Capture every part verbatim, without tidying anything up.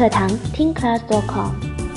课堂 听 class 点 com。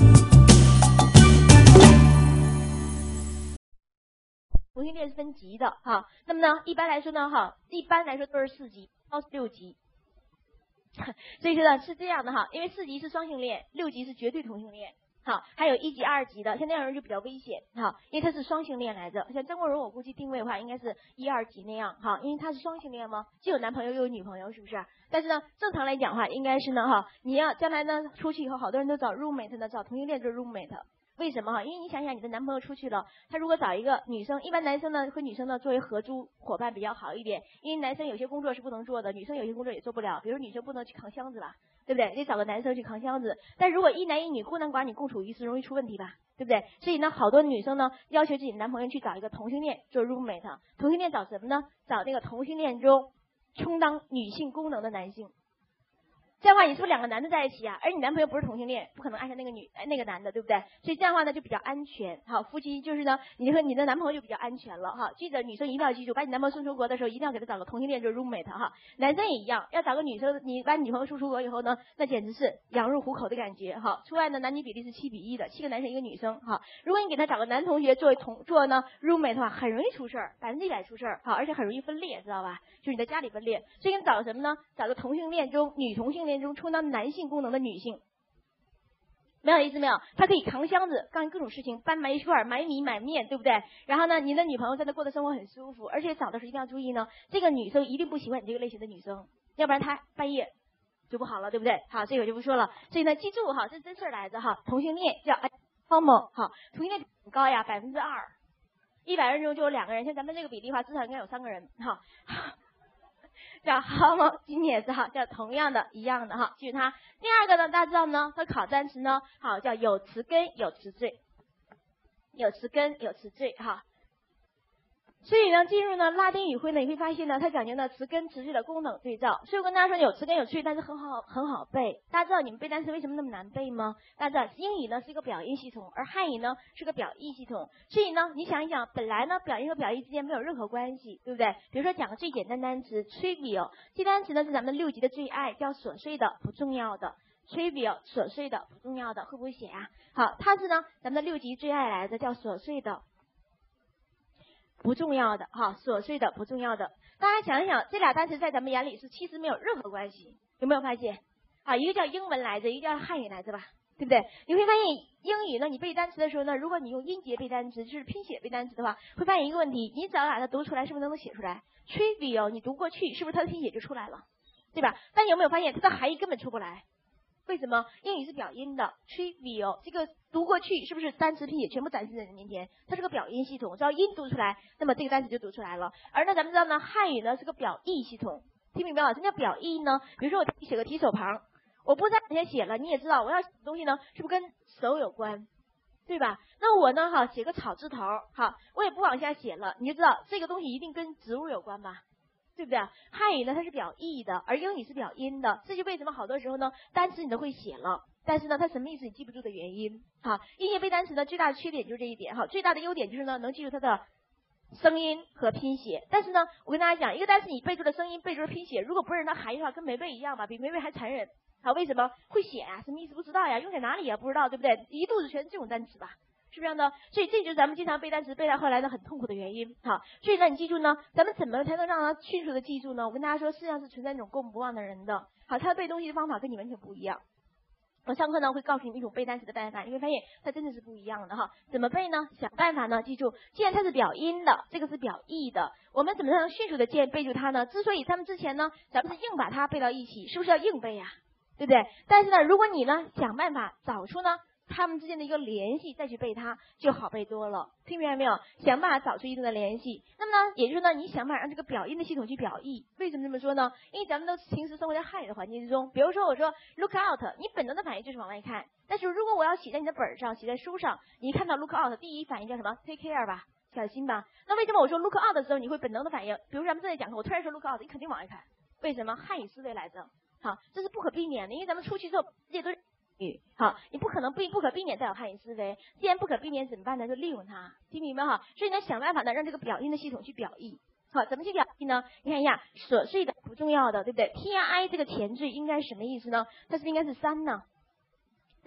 同性恋是分级的哈，那么呢，一般来说呢哈，一般来说都是四级到六级，所以说呢是这样的哈，因为四级是双性恋，六级是绝对同性恋。好，还有一级、二级的，像那样人就比较危险哈，因为他是双性恋来着。像张国荣，我估计定位的话，应该是一二级那样哈，因为他是双性恋嘛，既有男朋友又有女朋友，是不是？但是呢，正常来讲的话，应该是呢哈，你要将来呢出去以后，好多人都找 roommate 呢，找同性恋就是 roommate。为什么哈？因为你想想，你的男朋友出去了，他如果找一个女生，一般男生呢和女生呢作为合租伙伴比较好一点，因为男生有些工作是不能做的，女生有些工作也做不了，比如女生不能去扛箱子吧，对不对？得找个男生去扛箱子。但如果一男一女孤男寡女共处一室，容易出问题吧，对不对？所以呢，好多女生呢要求自己的男朋友去找一个同性恋做 roommate。同性恋找什么呢？找那个同性恋中充当女性功能的男性。这样的话，你是不是两个男的在一起啊？而你男朋友不是同性恋，不可能爱上那个女那个男的，对不对？所以这样的话呢，就比较安全。好，夫妻就是呢，你和你的男朋友就比较安全了哈。记得女生一定要记住，把你男朋友送出国的时候，一定要给他找个同性恋做 roommate 哈。男生也一样，要找个女生，你把你女朋友送出国以后呢，那简直是羊入虎口的感觉哈。出外呢，男女比例是七比一的，七个男生一个女生哈。如果你给他找个男同学作为同做呢 roommate 的话，很容易出事儿，百分之一百出事儿哈，而且很容易分裂，知道吧？就是你在家里分裂。所以你找什么呢？找个同性恋中女同性恋中充当男性功能的女性，没有意思没有？她可以扛箱子，干各种事情，搬煤块、买米、买面，对不对？然后呢，你的女朋友在那过的生活很舒服，而且找的时候一定要注意呢，这个女生一定不喜欢你这个类型的女生，要不然她半夜就不好了，对不对？好，这个我就不说了。所以呢，记住哈，这是真事儿来着哈。同性恋叫 homo 哈，同性恋很高呀，百分之二，一百人中就有两个人，像咱们这个比例的话，至少应该有三个人哈。叫 homogeneous 哈，叫同样的一样的哈，记住它。第二个呢，大家知道呢，它考单词呢，好叫有词根有词缀，有词根有词缀哈。所以呢，进入呢拉丁语汇呢，你会发现呢，它讲究呢词根词缀的功能对照。所以我跟大家说，有词根有词缀，但是很好很好背。大家知道你们背单词为什么那么难背吗？大家知道英语呢是一个表音系统，而汉语呢是个表意系统。所以呢，你想一想，本来呢表音和表意之间没有任何关系，对不对？比如说讲个最简单单词 trivial， 这单词呢是咱们六级的最爱，叫琐碎的、不重要的。trivial 琐碎的、不重要的，会不会写啊？好，它是呢咱们的六级最爱来的，叫琐碎的。不重要的哈，琐碎的不重要的，大家想一想，这俩单词在咱们眼里是其实没有任何关系，有没有发现？啊，一个叫英文来着，一个叫汉语来着吧，对不对？你会发现英语呢，你背单词的时候呢，如果你用音节背单词，就是拼写背单词的话，会发现一个问题，你只要把它读出来，是不是能够写出来 ？trivial 你读过去，是不是它的拼写就出来了，对吧？但你有没有发现它的含义根本出不来？为什么？英语是表音的 trivial 这个读过去是不是单词拼写全部展示在你面前？它是个表音系统，只要音读出来，那么这个单词就读出来了。而呢，咱们知道呢，汉语呢是个表意系统，听明白了？什么叫表意呢？比如说我写个提手旁，我不再往下写了，你也知道我要写的东西呢，是不是跟手有关？对吧？那我呢，哈，写个草字头，哈，我也不往下写了，你就知道这个东西一定跟植物有关吧？对不对？汉语呢它是表意的，而英语是表音的，这就为什么好多时候呢单词你都会写了，但是呢它什么意思你记不住的原因。好，音节背单词呢最大的缺点就是这一点哈，最大的优点就是呢能记住它的声音和拼写。但是呢我跟大家讲，一个单词你背住了声音，背住了拼写，如果不认它含义的话，跟没背一样吧，比没背还残忍。好，为什么会写啊？什么意思不知道呀？用在哪里呀？不知道，对不对？一肚子全是这种单词吧。是不是这样的？所以这就是咱们经常背单词背到后来呢很痛苦的原因。好，所以呢你记住呢，咱们怎么才能让他迅速的记住呢？我跟大家说，世界上是存在那种过目不忘的人的。好，他背东西的方法跟你完全不一样。我上课呢会告诉你一种背单词的办法，你会发现它真的是不一样的哈。怎么背呢？想办法呢，记住，既然它是表音的，这个是表意的，我们怎么能迅速的见背住它呢？之所以咱们之前呢，咱们是硬把它背到一起，是不是要硬背呀？对不对？但是呢，如果你呢想办法找出呢他们之间的一个联系，再去背它就好背多了，听明白没有？想办法找出一定的联系。那么呢，也就是呢，你想办法让这个表音的系统去表意。为什么这么说呢？因为咱们都平时生活在汉语的环境之中，比如说我说 look out， 你本能的反应就是往外看。但是如果我要写在你的本上，写在书上，你看到 look out， 第一反应叫什么 ？take care 吧，小心吧。那为什么我说 look out 的时候，你会本能的反应？比如说咱们正在讲课，我突然说 look out， 你肯定往外看。为什么？汉语思维来着。好，这是不可避免的，因为咱们出去之后，这些都是语，好，你不可能避不可避免再有汉语思维，既然不可避免怎么办呢？就利用它，听明白哈？所以呢，想办法呢，让这个表音的系统去表意。好，怎么去表意呢？你看一下，琐碎的、不重要的，对不对 ？T R I 这个前缀应该什么意思呢？它是不是应该是三呢？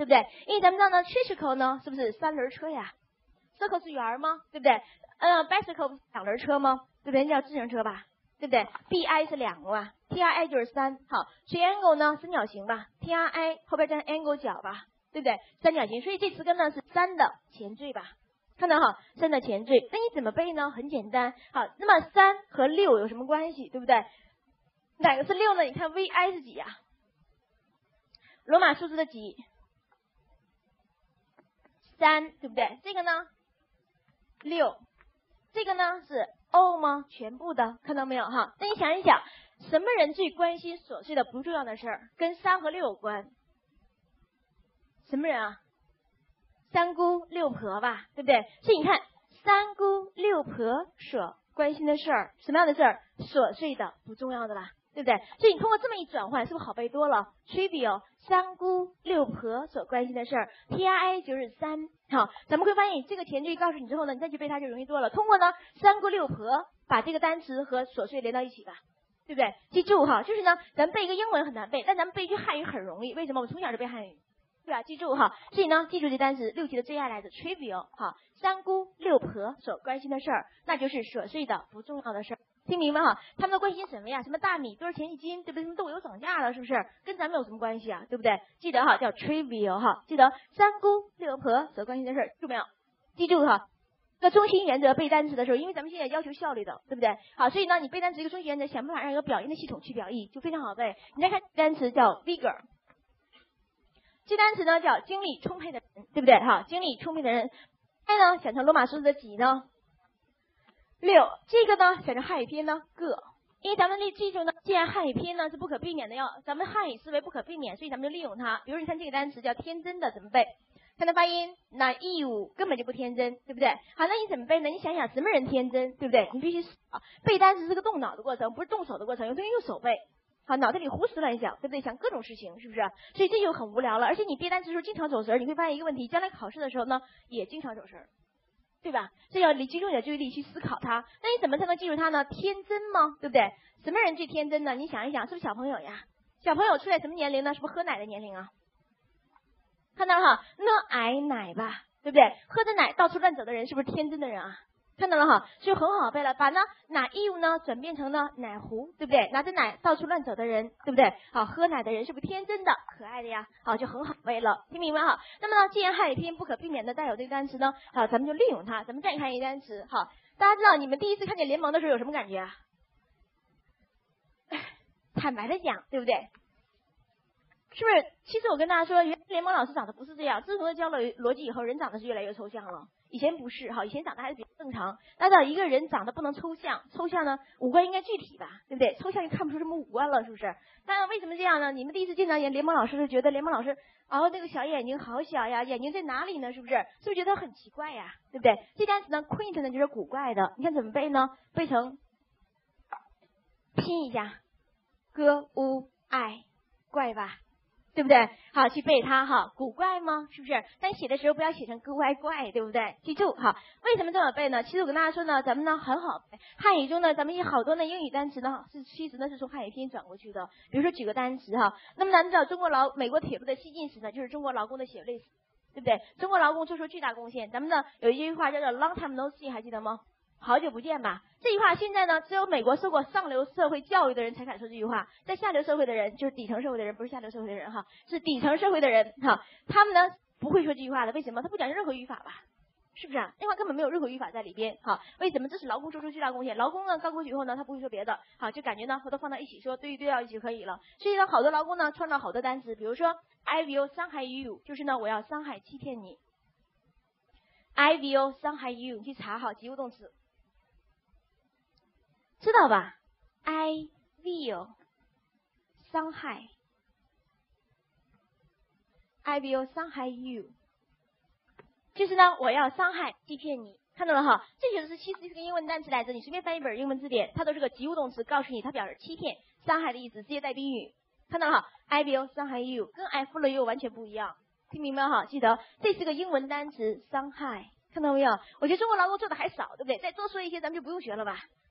对不对？因为咱们知道呢 tricycle 呢是不是三轮车呀 ？circle 是圆吗？对不对？呃 bicycle 不是两轮车吗？对不对？那叫自行车吧？对不对 ？B I 是两个吧 ？T R I 就是三。好 ，triangle 呢三角形吧 ？T R I 后边加上 angle 角吧，对不对？三角形，所以这词根呢是三的前缀吧？看到哈，三的前缀，那你怎么背呢？很简单。好，那么三和六有什么关系？对不对？哪个是六呢？你看 V I 是几呀、啊？罗马数字的几？三，对不对？这个呢？六，这个呢是 O 吗？全部的，看到没有哈？那你想一想，什么人最关心琐碎的不重要的事儿？跟三和六有关。什么人啊？三姑六婆吧，对不对？所以你看，三姑六婆所关心的事儿，什么样的事儿？琐碎的、不重要的吧，对不对？所以你通过这么一转换，是不是好背多了 ？trivial， 三姑六婆所关心的事儿 ，T R I 就是三。好，咱们会发现这个前缀告诉你之后呢，你再去背它就容易多了。通过呢，三姑六婆把这个单词和琐碎连到一起吧。对不对？记住哈，就是呢，咱们背一个英文很难背，但咱们背一句汉语很容易。为什么？我们从小就背汉语。对吧？记住哈，所以呢，记住这单词，六级的最爱来自 trivial 哈，三姑六婆所关心的事儿，那就是琐碎的、不重要的事儿。听明白哈？他们都关心什么呀？什么大米多少钱一斤？对不对？什么豆油涨价了，是不是？跟咱们有什么关系啊？对不对？记得哈，叫 trivial 哈，记得三姑六婆所关心的事儿，记住没有？记住哈。这个中心原则背单词的时候，因为咱们现在要求效率的，对不对？好，所以呢，你背单词一个中心原则，想办法让一个表音的系统去表意，就非常好背。你再看单词叫 vigor。这单词呢叫精力充沛的人，对不对？哈，精力充沛的人。爱呢想成罗马数字的几呢？六。这个呢想成汉语拼呢个。因为咱们得记住呢，既然汉语拼呢是不可避免的，要咱们汉语思维不可避免，所以咱们就利用它。比如你看这个单词叫天真的，怎么背？看它发音，那义务根本就不天真，对不对？好，那你怎么背呢？你想想什么人天真，对不对？你必须啊，背单词是个动脑的过程，不是动手的过程。有同学用手背。好，脑袋里胡思乱想，对不对？想各种事情，是不是？所以这就很无聊了。而且你背单词的时候经常走神，你会发现一个问题，将来考试的时候呢，也经常走神，对吧？这要你集中你的注意力去思考它。那你怎么才能记住它呢？天真吗？对不对？什么人最天真呢？你想一想，是不是小朋友呀？小朋友出来什么年龄呢？是不是喝奶的年龄啊？看到了哈，那爱奶吧，对不对？喝着奶到处乱走的人，是不是天真的人啊？看到了哈，就很好背了。把呢奶义务呢转变成呢奶壶，对不对？拿着奶到处乱走的人，对不对？好，喝奶的人是不是天真的、可爱的呀？好，就很好背了，听明白哈？那么呢，既然汉语拼不可避免的带有这个单词呢，好，咱们就利用它。咱们再看一个单词，好，大家知道你们第一次看见联盟的时候有什么感觉啊？坦白的讲，对不对？是不是？其实我跟大家说，原来联盟老师长得不是这样。自从教了逻辑以后，人长得是越来越抽象了。以前不是哈，以前长得还是比较正常。大家知道一个人长得不能抽象，抽象呢五官应该具体吧，对不对？抽象就看不出什么五官了，是不是？但为什么这样呢？你们第一次见到联盟老师就觉得联盟老师哦那个小眼睛好小呀，眼睛在哪里呢？是不是？是不是觉得很奇怪呀？对不对？这单词呢 quaint 呢就是古怪的，你看怎么背呢？背成拼一下 g u i 怪吧。对不对？好，去背它哈，古怪吗？是不是？但写的时候不要写成古怪怪，对不对？记住哈，为什么这么背呢？其实我跟大家说呢，咱们呢很好背。汉语中呢，咱们有好多呢英语单词呢是其实呢是从汉语拼转过去的。比如说举个单词哈，那么咱们知道中国劳美国铁路的西进史呢，就是中国劳工的血泪史，对不对？中国劳工做出巨大贡献。咱们呢有一句话叫做 long time no see， 还记得吗？好久不见吧，这句话现在呢，只有美国受过上流社会教育的人才敢说这句话，在下流社会的人，就是底层社会的人，不是下流社会的人哈，是底层社会的人哈，他们呢不会说这句话的，为什么？他不讲任何语法吧，是不是啊？那话根本没有任何语法在里边，好，为什么？这是劳工做出巨大贡献，劳工呢刚过去以后呢，他不会说别的，好，就感觉呢和他放到一起说，对于对到一起就可以了。所以呢，好多劳工呢创造好多单词，比如说 I will 伤害 you， 就是呢我要伤害欺骗你 ，I will 伤害 you， 你去查好及物动词。知道吧 ？I will 伤害 ，I will 伤害 you， 就是呢，我要伤害、欺骗你，看到了哈？这就是其实是个英文单词来着，你随便翻一本英文字典，它都是个及物动词，告诉你它表示欺骗、伤害的意思，直接带宾语，看到了哈 ？I will 伤害 you， 跟 I follow you 完全不一样，听明白哈？记得这是个英文单词，伤害，看到没有？我觉得中国劳工做的还少，对不对？再多说一些，咱们就不用学了吧。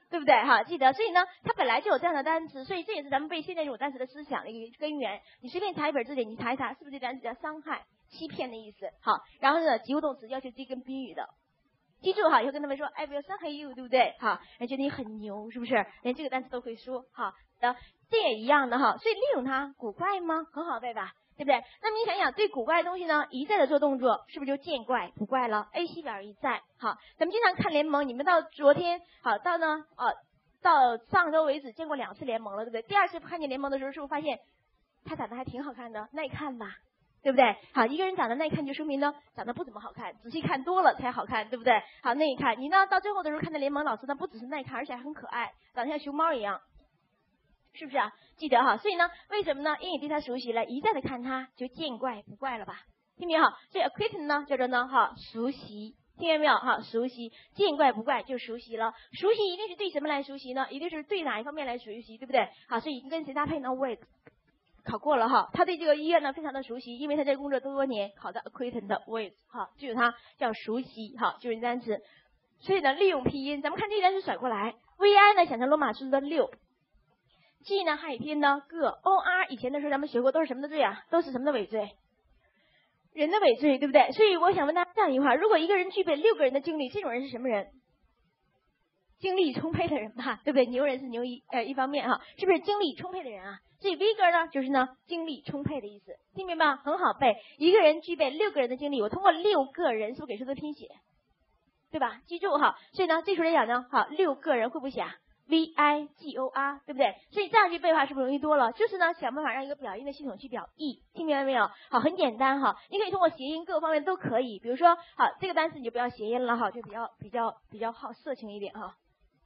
对不对？哈，记得，所以呢，它本来就有这样的单词，所以这也是咱们背现在这种单词的思想的一个根源。你随便查一本字典，你查一查，是不是这单词叫伤害、欺骗的意思？好，然后呢，及物动词要求这跟宾语的。记住哈，以后跟他们说 I will 伤害 you， 对不对？好，人觉得你很牛，是不是？连这个单词都会说，好的，这也一样的哈。所以利用它，古怪吗？很好背吧，对不对？那么你想想，对古怪的东西呢，一再的做动作，是不是就见怪不怪了 ？A C 表一再，好，咱们经常看联盟，你们到昨天，好到呢，呃，到上周为止见过两次联盟了，对不对？第二次看见联盟的时候，是不是发现他长得还挺好看的，耐看吧？对不对？好，一个人长得耐看，就说明呢长得不怎么好看，仔细看多了才好看，对不对？好，那一看你呢，到最后的时候看到联盟老师呢，不只是耐看，而且还很可爱，长得像熊猫一样，是不是啊？记得哈，所以呢，为什么呢？因为你对他熟悉了，一再的看他，就见怪不怪了吧？听没有？所以 acquaintance 呢叫做呢哈熟悉，听见没有？哈，熟悉，见怪不怪就熟悉了。熟悉一定是对什么来熟悉呢？一定是对哪一方面来熟悉，对不对？好，所以跟谁搭配呢 ？with 考过了哈，他对这个医院呢非常的熟悉，因为他在工作多年，考的 acquaintance with 哈，就是他叫熟悉哈，就是单词。所以呢，利用拼音，咱们看这一单词甩过来 ，V I 呢想成罗马数字的六 ，G 呢汉语拼音呢个 ，O R 以前的时候咱们学过都是什么的缀啊？都是什么的尾缀？人的尾缀，对不对？所以我想问大家这样一句话：如果一个人具备六个人的精力，这种人是什么人？精力充沛的人吧，对不对？牛人是牛一呃一方面哈，是不是精力充沛的人啊？所以 vigor 呢就是呢精力充沛的意思，听明白吗？很好背，一个人具备六个人的精力，我通过六个人是不是给出的拼写，对吧？记住哈，所以呢这时候来讲呢，好，六个人会不会写啊 ？V I G O R， 对不对？所以这样去背的话是不是容易多了？就是呢想办法让一个表音的系统去表意，听明白没有？好，很简单哈，你可以通过谐音各个方面都可以，比如说好这个单词你就不要谐音了哈，就比较比较比较好色情一点哈。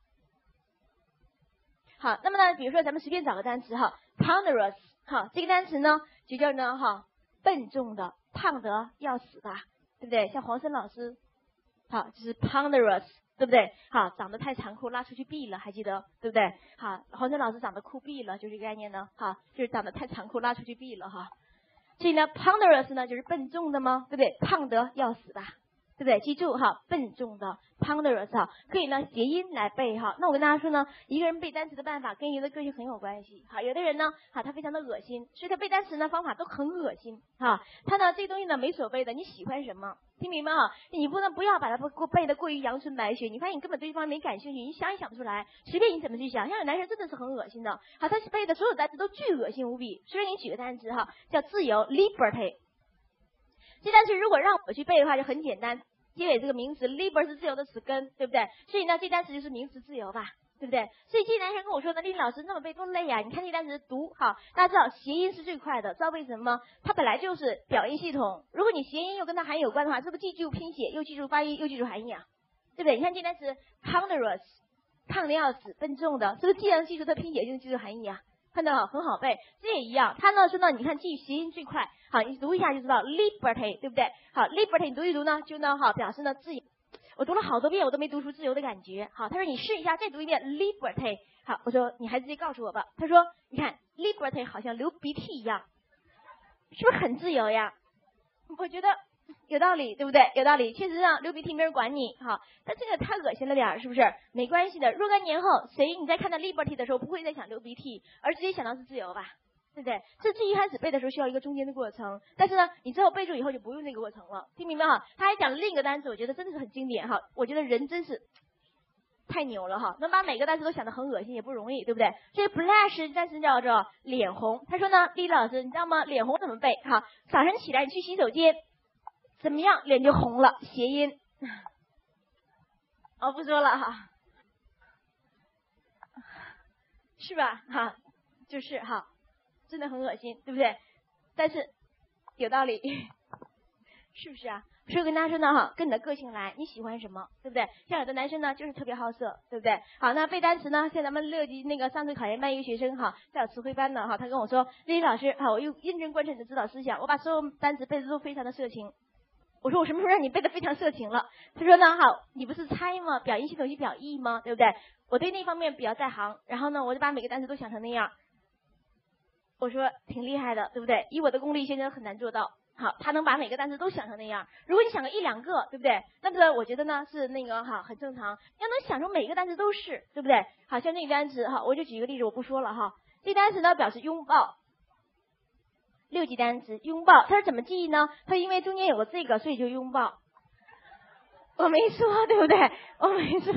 好，那么呢，比如说咱们随便找个单词哈 ，ponderous， 好，这个单词呢就叫呢哈笨重的，胖得要死的，对不对？像黄生老师，好，就是 ponderous， 对不对？好，长得太残酷，拉出去毙了，还记得对不对？好，黄生老师长得酷毙了，就是这个概念呢，好，就是长得太残酷，拉出去毙了哈。所以呢 ，ponderous 呢就是笨重的吗？对不对？胖得要死的。对不对？记住哈，笨重的 ponderous 哈，可以呢谐音来背哈。那我跟大家说呢，一个人背单词的办法跟人的个性很有关系。好，有的人呢，哈，他非常的恶心，所以他背单词呢方法都很恶心哈。他呢这东西呢没所谓的，你喜欢什么？听明白哈？你不能不要把它过背的过于阳春白雪，你发现你根本对这方面没感兴趣，你想也想不出来，随便你怎么去想。像有男生真的是很恶心的，好，他背的所有单词都巨恶心无比。所以你举个单词哈，叫自由 liberty。这单词如果让我去背的话就很简单。结尾这个名词 liber 是自由的词根，对不对？所以呢，这单词就是名词自由吧，对不对？所以这男生跟我说呢，丽丽老师那么背多累啊！你看这单词读好，大家知道谐音是最快的，知道为什么吗？它本来就是表音系统，如果你谐音又跟它含义有关的话，是不是记住拼写，又记住发音，又记住含义啊？对不对？你看这单词 ponderous， 胖的要死，笨重的，是不是既能记住它拼写，又能记住含义啊？看到很好背，这也一样。它呢说呢，你看记谐音最快，好，你读一下就知道 liberty， 对不对？好 ，liberty 你读一读呢，就呢好表示呢自由。我读了好多遍，我都没读出自由的感觉。好，他说你试一下，再读一遍 liberty。好，我说你还是直接告诉我吧。他说你看 liberty 好像流鼻涕一样，是不是很自由呀？我觉得有道理，对不对？有道理，确实上流鼻涕没人管你，好，但这个太恶心了点，是不是？没关系的，若干年后，谁你在看到 liberty 的时候，不会再想流鼻涕，而直接想到是自由吧？对不对？这最一开始背的时候需要一个中间的过程，但是呢，你之后背住以后就不用那个过程了，听明白哈？他还讲了另一个单词，我觉得真的是很经典哈，我觉得人真是太牛了哈，能把每个单词都想得很恶心也不容易，对不对？所以 blush 单词叫做脸红。他说呢，丽老师，你知道吗？脸红怎么背？哈，早上起来你去洗手间，怎么样脸就红了？谐音。哦，不说了哈，是吧？哈，就是哈。真的很恶心，对不对？但是有道理，是不是啊？所以跟大家说呢哈，跟你的个性来，你喜欢什么，对不对？像有的男生呢就是特别好色，对不对？好，那背单词呢，像咱们六级那个上次考研班一个学生哈，在有词汇班呢哈，他跟我说，丽丽老师哈，我又认真观察你的指导思想，我把所有单词背的都非常的色情。我说我什么时候让你背的非常色情了？他说呢，好，你不是猜吗？表音系统去表意吗？对不对？我对那方面比较在行，然后呢，我就把每个单词都想成那样。我说挺厉害的，对不对？以我的功力，现在很难做到。 好，他能把每个单词都想成那样。如果你想个一两个，对不对？那么我觉得呢是那个哈很正常。要能想成每个单词都是，对不对？好像这个单词哈，我就举一个例子，我不说了哈。这单词呢表示拥抱，六级单词拥抱，它是怎么记忆呢？它因为中间有个这个，所以就拥抱。我没说，对不对？我没说。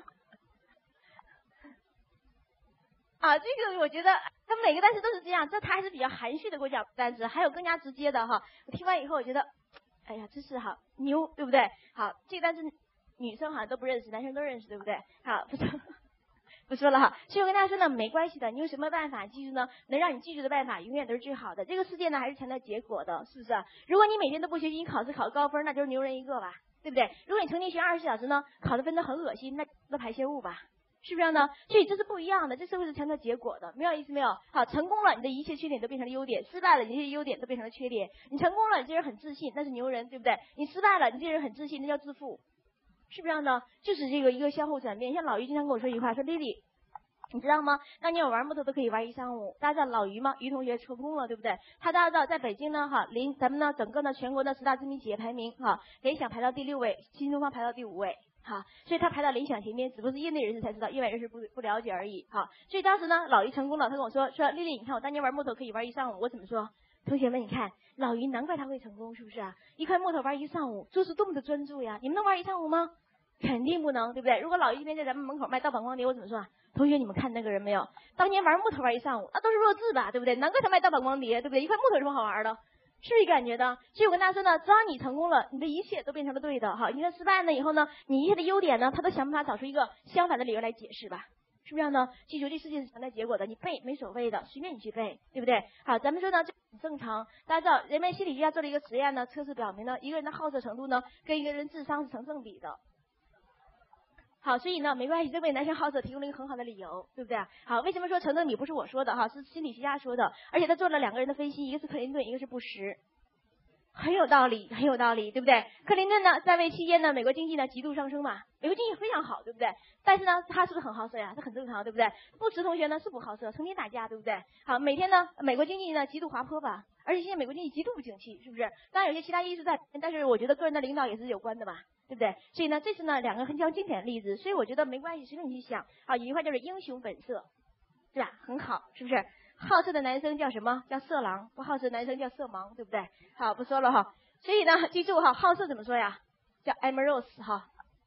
啊，这个我觉得他每个单词都是这样，这他还是比较含蓄的给我讲单词，还有更加直接的哈。我听完以后，我觉得，哎呀，真是好牛，对不对？好，这个单词女生好像都不认识，男生都认识，对不对？好，不说不说了哈。所以我跟大家说呢，没关系的，你有什么办法记住呢？能让你记住的办法永远都是最好的。这个世界呢还是强调结果的，是不是？如果你每天都不学习，你考试考高分，那就是牛人一个吧，对不对？如果你成天学二十四小时呢，考的分都很恶心，那那排泄物吧。是不是呢？所以这是不一样的，这社会是强调结果的，明白意思没有？好，成功了，你的一切缺点都变成了优点；失败了，你这些优点都变成了缺点。你成功了，你这人很自信，那是牛人，对不对？你失败了，你这人很自信，那叫自负，是不是呢？就是这个一个相互转变。像老于经常跟我说一句话，说丽丽，你知道吗？当年我玩木头都可以玩一上午。大家知道老于吗？于同学成功了，对不对？他大家知道，在北京呢，哈，临咱们呢整个呢全国的十大知名企业排名，哈，联想排到第六位，新东方排到第五位。好，所以他排到联想前面，只不过是业内人士才知道，业外人士不不了解而已。好，所以当时呢，老于成功了，他跟我说说丽丽，你看我当年玩木头可以玩一上午，我怎么说？同学们，你看老于难怪他会成功，是不是啊？一块木头玩一上午，做事多么的专注呀！你们能玩一上午吗？肯定不能，对不对？如果老于今天在咱们门口卖盗版光碟，我怎么说啊？同学，你们看那个人没有？当年玩木头玩一上午，那都是弱智吧，对不对？难怪他卖盗版光碟，对不对？一块木头有什么好玩的？是不是感觉的？所以我跟大家说呢，只要你成功了，你的一切都变成了对的。好，你的失败呢以后呢，你一切的优点呢，他都想办法找出一个相反的理由来解释吧，是不是呢？记住，这世界是强调结果的，你背没所谓的，随便你去背，对不对？好，咱们说呢，这很正常。大家知道，人们心理学家做了一个实验呢，测试表明呢，一个人的好色程度呢，跟一个人智商是成正比的。好，所以呢，没关系，这为男生好色提供了一个很好的理由，对不对？好，为什么说成正比不是我说的哈，是心理学家说的，而且他做了两个人的分析，一个是克林顿，一个是布什，很有道理，很有道理，对不对？克林顿呢，在位期间呢，美国经济呢极度上升嘛，美国经济非常好，对不对？但是呢，他是不是很好色呀？这很正常，对不对？布什同学呢是不好色，成天打架，对不对？好，每天呢，美国经济呢极度滑坡吧，而且现在美国经济极度不景气，是不是？当然有些其他因素在，但是我觉得个人的领导也是有关的吧。对不对？所以呢，这是呢两个很较经典的例子，所以我觉得没关系，随便你去想。啊，有一句话就是英雄本色，对吧？很好，是不是？好色的男生叫什么？叫色狼；不好色的男生叫色盲，对不对？好，不说了哈。所以呢，记住哈，好色怎么说呀？叫 amorous 哈。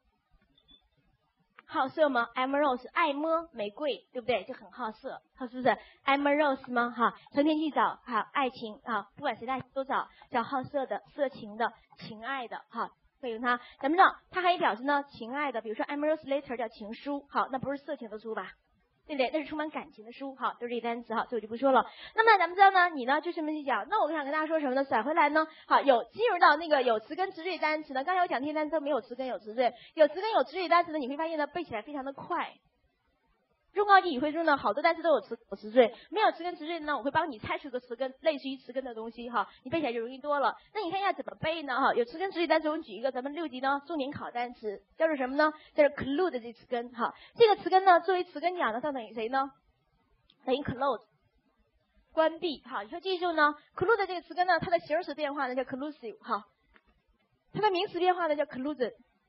好色吗 ？amorous 爱摸玫瑰，对不对？就很好色，他是不是 amorous 吗？哈，成天去找哈爱情啊，不管谁的爱情都找，叫好色的、色情的、情爱的哈。可以用它，咱们知道它还有表示呢情爱的，比如说 amorous letter 叫情书，好，那不是色情的书吧，对不对？那是充满感情的书，好，就是这单词，好，这我就不说了。那么咱们知道呢，你呢就这么去讲，那我想跟大家说什么呢？甩回来呢，好，有进入到那个有词根词缀单词呢，刚才我讲这些单词都没有词根有词缀，有词根有词缀单词呢，你会发现呢背起来非常的快。中高级语汇中呢，好多单词都有词有词缀，没有词根词缀的呢，我会帮你猜出个词根，类似于词根的东西哈，你背起来就容易多了。那你看一下怎么背呢？哈，有词根词缀单词，我们举一个咱们六级呢重点考单词，叫做什么呢？叫做 clue 这词根哈。这个词根呢，作为词根讲呢，它等于谁呢？等于 close， 关闭哈。你说记住呢 ，clue 这个词根呢，它的形式变化呢叫 clusive 哈，它的名词变化呢叫 clusion。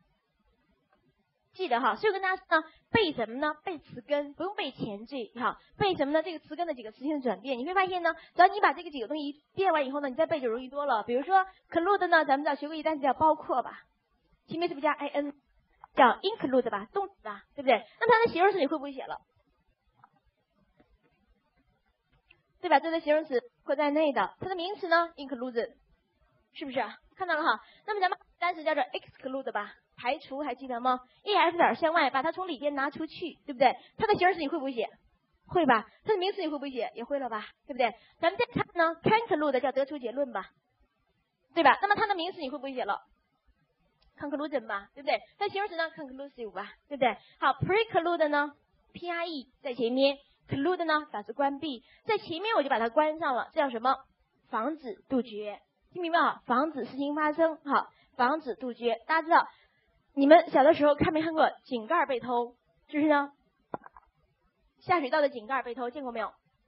记得哈，所以我跟大家说呢，背什么呢？背词根，不用背前缀哈。背什么呢？这个词根的几个词性转变，你会发现呢，只要你把这个几个东西变完以后呢，你再背就容易多了。比如说 include 呢，咱们知道学过一单词叫包括吧，前面是不是加 in， 叫 include 吧，动词吧，对不对？那它的形容词你会不会写了？对吧？这是形容词括在内的，它的名词呢 include， 是不是？看到了哈。那么咱们单词叫做 exclude 吧。排除还记得吗 ？E F 点向外，把它从里边拿出去，对不对？它的形容词你会不会写？会吧。它的名词你会不会写？也会了吧，对不对？咱们再看呢 ，conclude 叫得出结论吧，对吧？那么它的名词你会不会写了 ？conclusion 吧，对不对？它形容词呢 conclusive 吧，对不对？好 ，preclude 呢 ，P R E 在前面 ，clude 呢表示关闭，在前面我就把它关上了，这叫什么？防止杜绝，听明白啊？防止事情发生，好，防止杜绝，大家知道。你们小的时候看没看过井盖被偷？就是呢，下水道的井盖被偷，见过没有？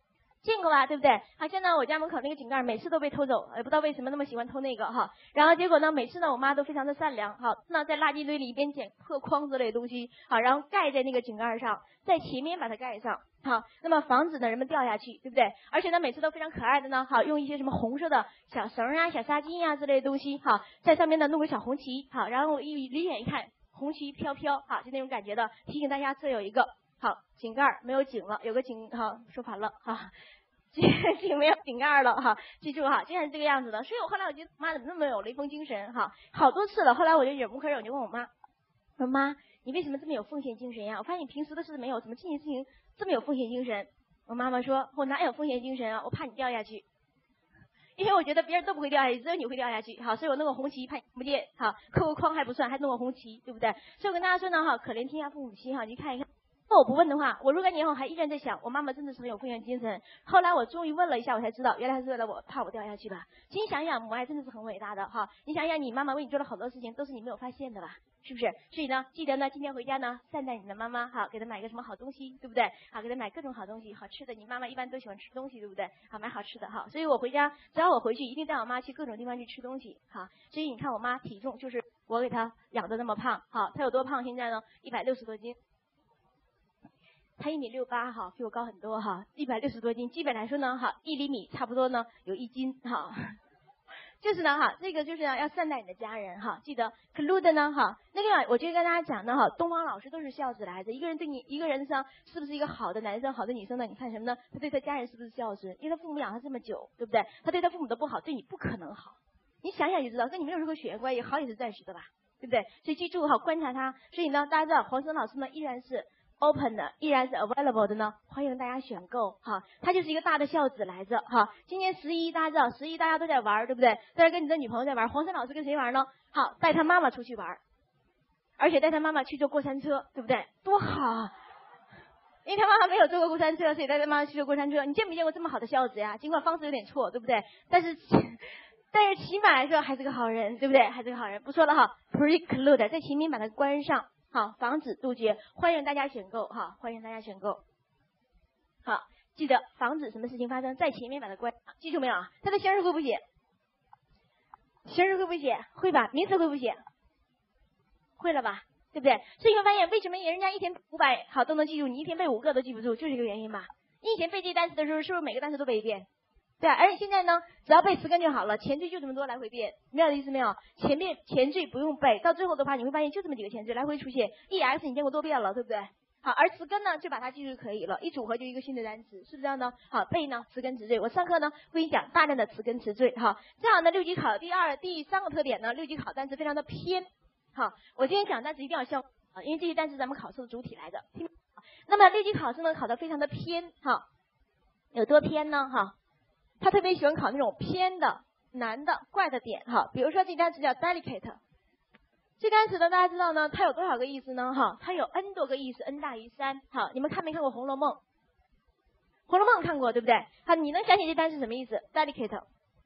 见过吧，对不对？好，现在我家门口那个井盖每次都被偷走，也不知道为什么那么喜欢偷那个哈。然后结果呢，每次呢我妈都非常的善良，好，那在垃圾堆里一边捡破筐之类的东西，好，然后盖在那个井盖上，在前面把它盖上，好，那么防止呢人们掉下去，对不对？而且呢每次都非常可爱的呢，好，用一些什么红色的小绳啊、小纱巾啊之类的东西，好，在上面呢弄个小红旗，好，然后一离远一看，红旗飘飘，好，就那种感觉的，提醒大家这有一个好井盖没有井了，有个井，好，说反了哈。井没有井盖了哈，记住哈，竟然是这个样子的。所以我后来我觉得妈怎么那么有雷锋精神哈，好多次了。后来我就忍无可忍，我就问我妈，我说妈，你为什么这么有奉献精神呀？我发现你平时的事没有，怎么这件事情这么有奉献精神？我妈妈说，我哪有奉献精神啊？我怕你掉下去，因为我觉得别人都不会掉下去，只有你会掉下去。好，所以我弄个红旗怕你看不见，好，扣个框还不算，还弄个红旗，对不对？所以我跟大家说呢，哈，可怜天下父母心哈，你看一看。那我不问的话，我若干年后还依然在想，我妈妈真的是很有奉献精神。后来我终于问了一下，我才知道，原来是为了我怕我掉下去吧。其实想想，母爱真的是很伟大的哈。你想想，你妈妈为你做了好多事情，都是你没有发现的吧？是不是？所以呢，记得呢，今天回家呢，善待你的妈妈，好，给她买个什么好东西，对不对？好，给她买各种好东西，好吃的。你妈妈一般都喜欢吃东西，对不对？好，买好吃的哈。所以我回家，只要我回去，一定带我妈去各种地方去吃东西，好。所以你看，我妈体重就是我给她养的那么胖，好，她有多胖？现在呢，一百六十多斤。他一米六八哈，比我高很多哈，一百六十多斤，基本来说呢哈，一厘米差不多呢有一斤哈，就是呢哈，这个就是呢要善待你的家人哈，记得 include 呢哈，那个我就跟大家讲呢哈，东方老师都是孝子来着，一个人对你一个人上是不是一个好的男生、好的女生呢？你看什么呢？他对他家人是不是孝顺？因为他父母养他这么久，对不对？他对他父母的不好，对你不可能好，你想想就知道，跟你没有任何血缘关系，好也是暂时的吧，对不对？所以记住哈，观察他。所以呢，大家知道黄生老师呢依然是open 的，依然是 available 的呢，欢迎大家选购哈。他就是一个大的孝子来着哈。今年十一大家知道，十一大家都在玩，对不对？在这跟你的女朋友在玩。黄山老师跟谁玩呢？好，带他妈妈出去玩，而且带他妈妈去坐过山车，对不对？多好啊！因为他妈妈没有坐过过山车，所以带他妈妈去坐过山车。你见没见过这么好的孝子呀？尽管方式有点错，对不对？但是但是起码来说还是个好人，对不对？还是个好人。不说了哈 ，preclude 在前面把它关上。好，防止杜绝，欢迎大家选购哈，欢迎大家选购。好，记得防止什么事情发生，在前面把它关，记住没有？它的形式会不会写？形式会不会写？会吧。名词会不会写？会了吧？对不对？所以你会发现，为什么人家一天五百好都能记住，你一天背五个都记不住，就是这个原因吧？你以前背这些单词的时候，是不是每个单词都背一遍？对啊，而且现在呢，只要背词根就好了，前缀就这么多，来回变，明白的意思没有？前面前缀不用背，到最后的话，你会发现就这么几个前缀来回出现 ，E X 你见过多遍了，对不对？好，而词根呢，就把它记住就可以了，一组合就一个新的单词，是不是这样呢？好，背呢词根词缀，我上课呢会给你讲大量的词根词缀，哈，这样呢六级考第二第三个特点呢，六级考单词非常的偏，好，我今天讲单词一定要效啊，因为这些单词咱们考试的主体来的，那么六级考试呢考得非常的偏，哈，有多偏呢？哈。他特别喜欢考那种偏的、难的、怪的点哈，比如说这单词叫 delicate， 这单词呢大家知道呢，它有多少个意思呢？哈，它有 n 多个意思 ，n 大于三。好，你们看没看过《红楼梦》？《红楼梦》看过对不对？好，你能想起这单词什么意思 ？delicate，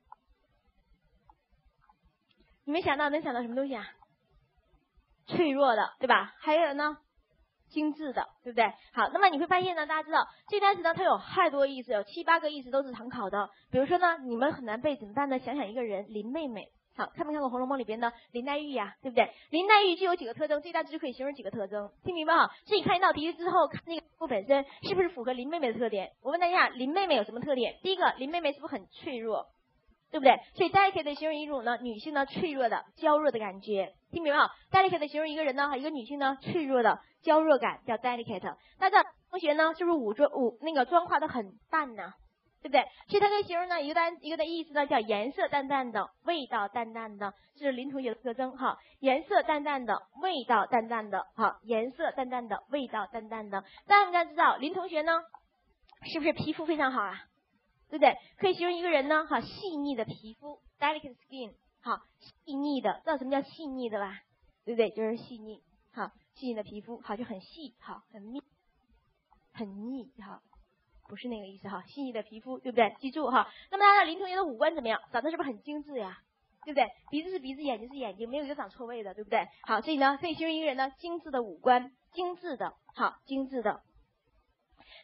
你们想到能想到什么东西啊？脆弱的，对吧？还有呢？精致的，对不对？好，那么你会发现呢，大家知道这单词呢，它有太多意思，有七八个意思都是常考的。比如说呢，你们很难背怎么办呢？想想一个人，林妹妹。好，看没看过《红楼梦》里边的林黛玉呀，对不对？林黛玉具有几个特征，这单词就可以形容几个特征，听明白哈？所以你看一道题之后，看那个题本身是不是符合林妹妹的特点？我问大家，林妹妹有什么特点？第一个，林妹妹是不是很脆弱？对不对？所以 delicate 形容一种呢，女性呢脆弱的、娇弱的感觉，听明白吗 ？delicate 形容一个人呢，一个女性呢脆弱的、娇弱感叫 delicate。那这同学呢，是不是五妆五那个妆化的很淡呢？对不对？所以它可以形容呢一个单一个的意思呢叫颜色淡淡的、味道淡淡的，这是林同学的特征哈。颜色淡淡的、味道淡淡的，哈，颜色淡淡的、味道淡淡的。大家知道林同学呢，是不是皮肤非常好啊？对不对？可以形容一个人呢，哈，细腻的皮肤 ，delicate skin， 好，细腻的，知道什么叫细腻的吧？对不对？就是细腻，好，细腻的皮肤，好，就很细，好，很密，很腻，哈，不是那个意思哈，细腻的皮肤，对不对？记住哈。那么大家林同学的五官怎么样？长得是不是很精致呀？对不对？鼻子是鼻子，眼睛是眼睛，没有一个长错位的，对不对？好，所以呢，可以形容一个人呢，精致的五官，精致的，好，精致的。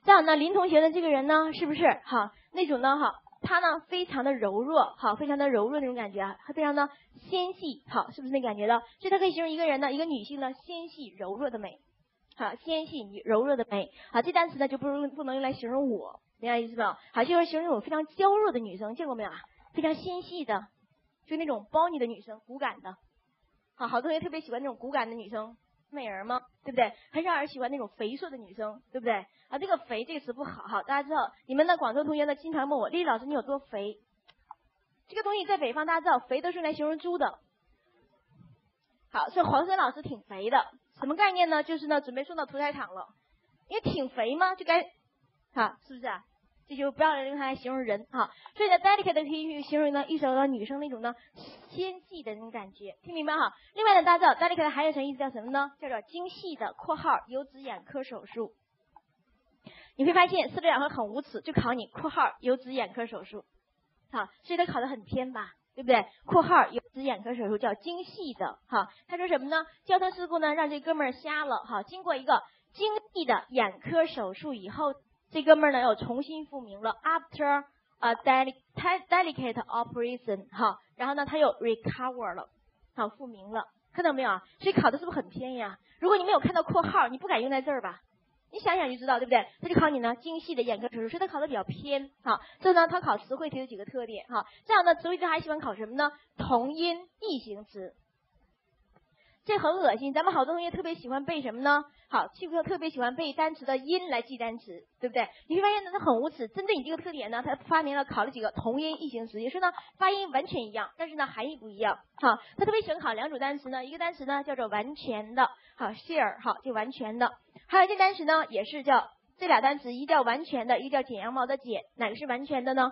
这样呢，林同学的这个人呢，是不是好那种呢？哈，他呢非常的柔弱，好，非常的柔弱那种感觉啊，他非常的纤细，好，是不是那感觉的？所以他可以形容一个人呢，一个女性呢，纤细柔弱的美，好，纤细柔弱的美，好，这单词呢就不不能用来形容我，明白意思没有？好，就是形容我非常娇弱的女生，见过没有啊？非常纤细的，就那种包你的女生，骨感的，好，好多人特别喜欢那种骨感的女生。美人吗？对不对？很少人喜欢那种肥硕的女生，对不对？啊，这个肥这个词不好哈，大家知道，你们的广州同学呢经常问我，丽丽老师你有多肥？这个东西在北方大家知道，肥都是用来形容猪的。好，所以黄生老师挺肥的，什么概念呢？就是呢准备送到屠宰场了，因为挺肥嘛，就该，啊，是不是啊？这就不要用它来形容人哈，所以呢 delicate 可以去形容呢一首呢女生那种呢纤细的那种感觉，听明白哈？另外呢，大家知道 delicate 还有层意思叫什么呢？叫做精细的（括号有子眼科手术）。你会发现四六两会很无耻，就考你（括号有子眼科手术），好，所以他考得很偏吧，对不对？（括号有子眼科手术）叫精细的，哈，他说什么呢？交通事故呢让这哥们儿瞎了，哈，经过一个精细的眼科手术以后。这哥们儿呢又重新复明了 ，after a delicate operation， 哈，然后呢他又 recover 了，好复明了，看到没有啊？所以考的是不是很偏呀？如果你没有看到括号，你不敢用在这儿吧？你想想就知道，对不对？他就考你呢精细的眼科手术，所以他考的比较偏，好，这呢他考词汇题有几个特点，哈，这样的词汇题还喜欢考什么呢？同音异形词。这很恶心，咱们好多同学特别喜欢背什么呢？好，欺负特别喜欢背单词的音来记单词，对不对？你会发现呢，他很无耻。针对你这个特点呢，他发明了考了几个同音异形词，也是呢发音完全一样，但是呢含义不一样。好，他特别喜欢考两种单词呢，一个单词呢叫做完全的，好 share， 好就完全的，还有一个单词呢也是叫这俩单词，一叫完全的，一个叫剪羊毛的剪，哪个是完全的呢？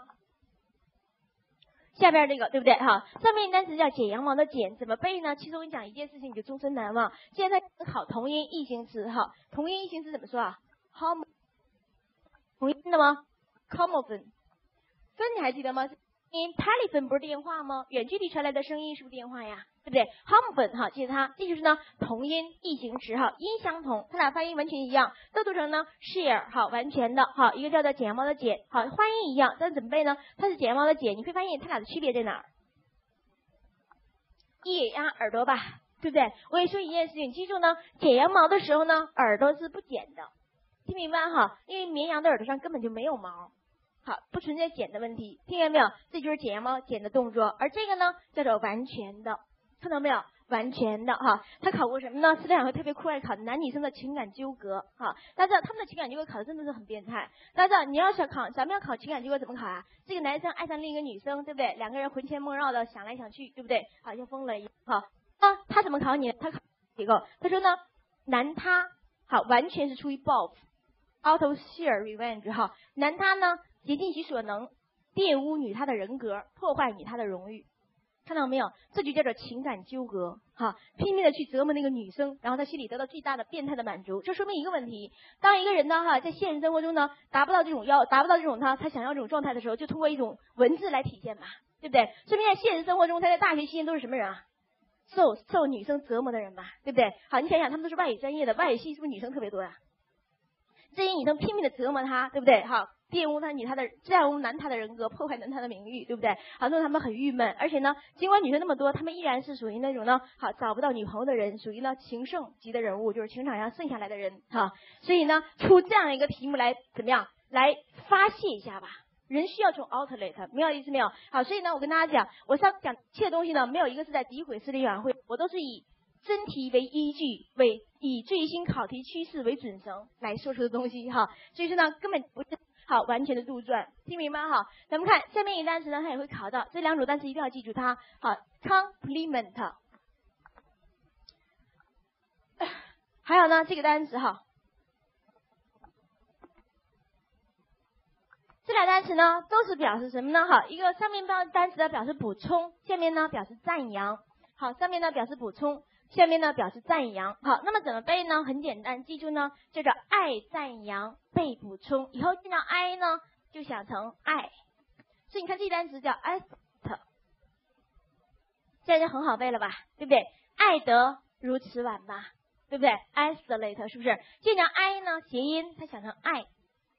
下边这个对不对哈？上面单词叫剪羊毛的剪，怎么背呢？其实我跟你讲一件事情，你就终身难忘。现在在考同音异形词哈，同音异形词怎么说啊 ？hom 同音的吗 ？homophone 分你还记得吗？因 telephone 不是电话吗？远距离传来的声音是不是电话呀？对不对 ？homophone 哈，记得它，这就是呢同音异形词哈，音相同，它俩发音完全一样，都读成呢 share 好完全的好，一个叫做剪羊毛的剪好，发音一样，但是怎么背呢？它是剪羊毛的剪，你会发现它俩的区别在哪儿？一呀耳朵吧，对不对？我跟你说一件事情，记住呢，剪羊毛的时候呢，耳朵是不剪的，听明白哈？因为绵羊的耳朵上根本就没有毛。好，不存在剪的问题，听见没有？这就是剪羊毛剪的动作，而这个呢叫做完全的，看到没有？完全的哈，他考过什么呢？四两会特别酷爱考男女生的情感纠葛哈，大家知道他们的情感纠葛考的真的是很变态。大家知道你要想考，咱们要考情感纠葛怎么考啊？这个男生爱上另一个女生，对不对？两个人魂牵梦绕的想来想去，对不对？好像疯了一样。好，那他怎么考你呢？他考结构，他说呢，男他好完全是出于报复 ，out of sheer revenge 哈，男他呢竭尽其所能玷污女他的人格，破坏女他的荣誉。看到没有？这就叫做情感纠葛，哈，拼命的去折磨那个女生，然后他心里得到巨大的变态的满足。这说明一个问题：当一个人呢，哈，在现实生活中呢，达不到这种要，达不到这种他他想要这种状态的时候，就通过一种文字来体现吧，对不对？说明在现实生活中，他在大学期间都是什么人啊？受受女生折磨的人吧，对不对？好，你想想，他们都是外语专业的，外语系是不是女生特别多呀？这些女生拼命的折磨他，对不对？好。玷污他女他的玷污男他的人格，破坏男他的名誉，对不对？好，弄得他们很郁闷。而且呢，尽管女生那么多，他们依然是属于那种呢，好找不到女朋友的人，属于呢情圣级的人物，就是情场上剩下来的人哈。所以呢，出这样一个题目来怎么样来发泄一下吧？人需要这种 outlet， 明白意思没有？好，所以呢，我跟大家讲，我想讲这些东西呢，没有一个是在诋毁私立委员会，我都是以真题为依据，为以最新考题趋势为准绳来说出的东西哈。所以说呢，根本不是。好，完全的杜撰，听明白哈？咱们看下面一个单词呢，它也会考到这两组单词，一定要记住它。好 ，complement， 还有呢这个单词哈，这俩单词呢都是表示什么呢？好，一个上面标单词呢表示补充，下面呢表示赞扬。好，上面呢表示补充，下面呢表示赞扬。好，那么怎么背呢？很简单，记住呢叫做爱赞扬。被补充以后见到 I 呢，就想成爱，所以你看这单词叫 isolate， 现在就很好背了吧，对不对？爱得如此晚吧，对不对 ？isolate 是不是？见到 I 呢，谐音它想成爱，